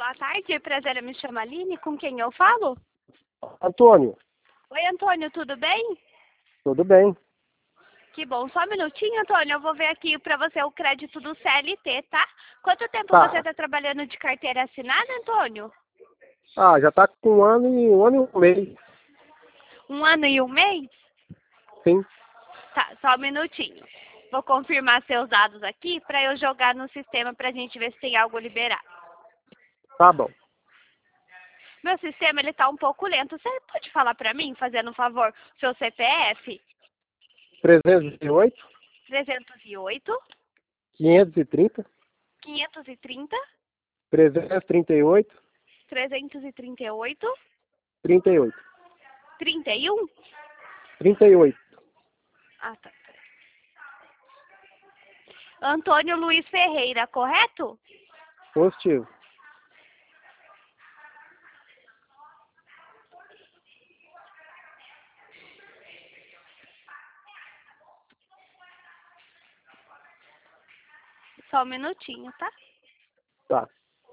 Boa tarde, prazer em me chamar Aline, com quem eu falo? Antônio, Oi, Antônio, tudo bem? tudo bem? Que bom, só um minutinho, Antônio, eu vou ver aqui para você o crédito do CLT, tá? Quanto tempo você Tá. está trabalhando de carteira assinada, Antônio? Já tá com um ano e um mês. 1 ano e 1 mês? Sim, Tá, só um minutinho. Vou confirmar seus dados aqui para eu jogar no sistema para a gente ver se tem algo liberado. tá bom. Meu sistema, ele tá um pouco lento. Você pode falar para mim, fazendo um favor, seu CPF? 308, 308 530, 530 338, 338 38. 31? 38. Ah, tá. Antônio Luiz Ferreira, correto? Positivo. Só um minutinho, tá? Tá.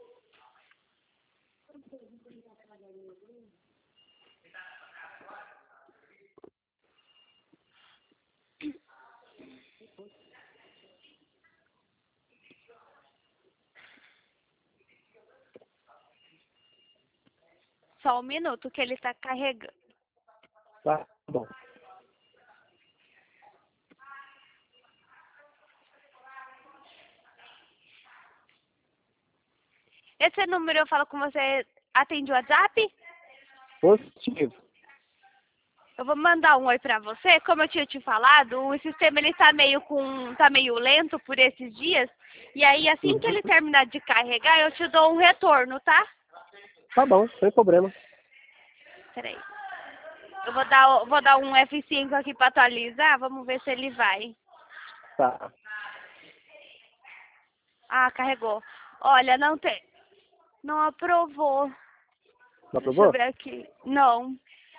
Só um minuto que ele está carregando. Tá bom. Esse número eu falo com você, atende o WhatsApp? Positivo. Eu vou mandar um oi pra você. Como eu tinha te falado, o sistema ele tá meio lento por esses dias. E aí assim que ele terminar de carregar, eu te dou um retorno, tá? Tá bom, sem problema. Peraí. Eu vou dar um F5 aqui pra atualizar, vamos ver se ele vai. Tá. Ah, carregou. Olha, não tem. Não aprovou. Não Deixa eu aprovou? ver aqui. Não.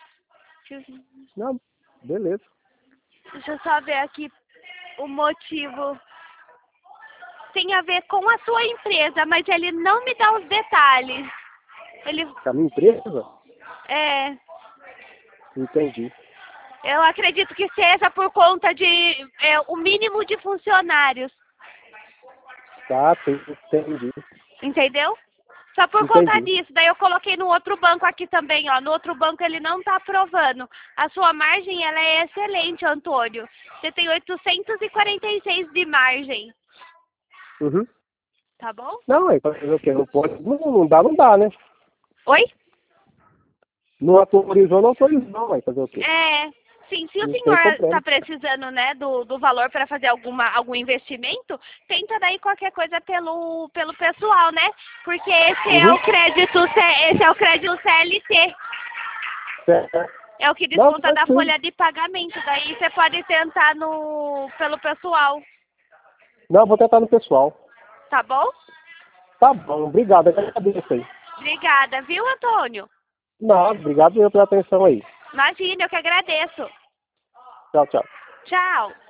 Não, beleza. Deixa eu só ver aqui o motivo. Tem a ver com a sua empresa, mas ele não me dá os detalhes. Ele A minha empresa? é. Entendi. Eu acredito que seja por conta de o mínimo de funcionários. Tá, entendi. Entendeu? Só por conta Entendi. disso. Daí eu coloquei no outro banco aqui também, ó. No outro banco ele não tá aprovando. A sua margem, ela é excelente, Antônio. Você tem 846 de margem. Uhum. Tá bom? Não, aí fazer o quê? Não pode. Não dá, né? Oi? Não autorizou, não autorizou, vai fazer o quê? É. Sim, se o Não tem senhor está problema. precisando, né, do valor para fazer algum investimento, tenta daí qualquer coisa pelo pessoal, né? Porque esse é o crédito, esse é o crédito CLT. Certo. É o que Não, desconta da tranquilo. folha de pagamento. Daí você pode tentar pelo pessoal, Não, vou tentar no pessoal. tá bom? Tá bom, obrigado, agradeço aí. Obrigada, viu, Antônio? Não, obrigado pela atenção aí. Imagina, eu que agradeço. Tchau, tchau. Tchau.